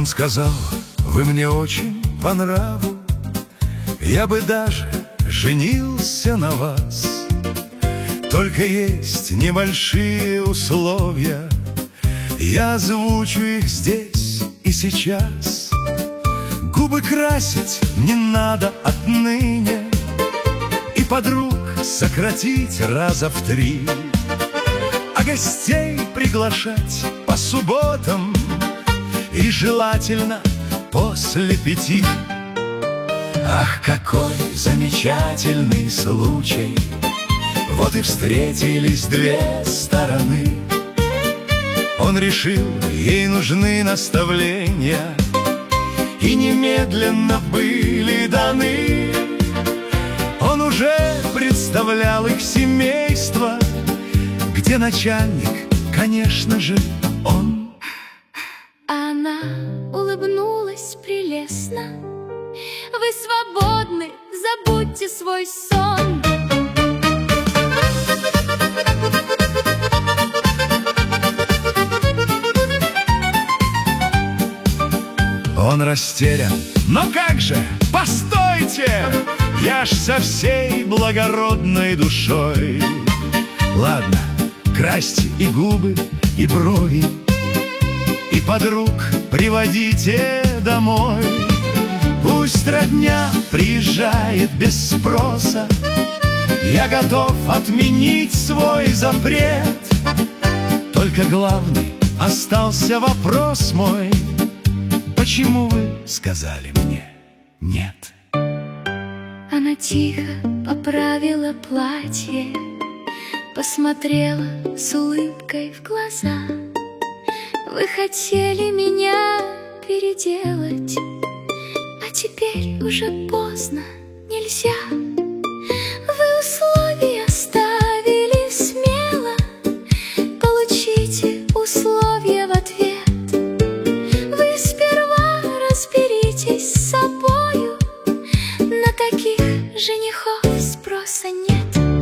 Он сказал: вы мне очень по нраву, я бы даже женился на вас. Только есть небольшие условия, я озвучу их здесь и сейчас. Губы красить не надо отныне, и подруг сократить раза в 3, а гостей приглашать по субботам и желательно после 5. Ах, какой замечательный случай! Вот и встретились две стороны. Он решил, ей нужны наставления, и немедленно были даны. Он уже представлял их семейство, где начальник, конечно же, он. Она улыбнулась прелестно: вы свободны, забудьте свой сон. Он растерян: но как же, постойте, я ж со всей благородной душой. Ладно, красьте и губы, и брови, и подруг приводите домой. Пусть родня приезжает без спроса, я готов отменить свой запрет. Только главный остался вопрос мой: почему вы сказали мне нет? Она тихо поправила платье, посмотрела с улыбкой в глаза. Вы хотели меня переделать, а теперь уже поздно, нельзя. Вы условия ставили смело, получите условия в ответ. Вы сперва разберитесь с собою, на таких женихов спроса нет.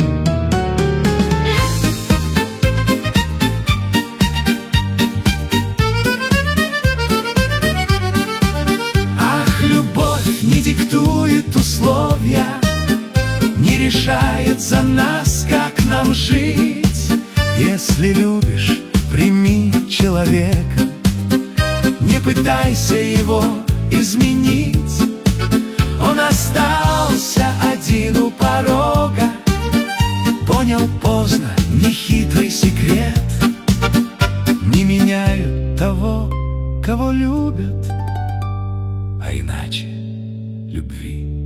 Не диктует условия, не решает за нас, как нам жить. Если любишь, прими человека, не пытайся его изменить. Он остался один у порога, понял поздно нехитрый секрет: не меняют того, кого любят, а иначе любви